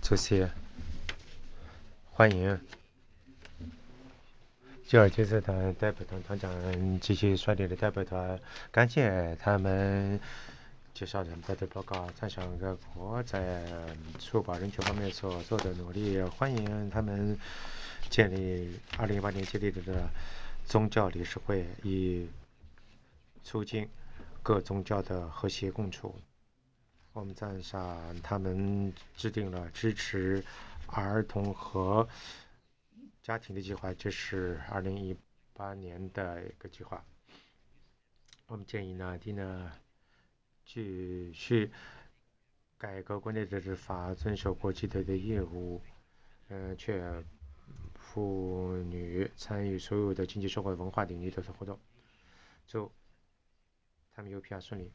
主席，欢迎吉尔吉斯斯坦代表团团长继续率领的代表团，感谢他们介绍他们的报告，赞赏各国在促保人权方面所做的努力，欢迎他们2018年建立的宗教理事会，以促进各宗教的和谐共处。我们赞赏他们制定了支持儿童和家庭的计划，这是2018年的一个计划。我们建议呢，继续改革国内的执法，遵守国际的业务，确妇女参与所有的经济社会文化领域的活动，祝他们邮票顺利。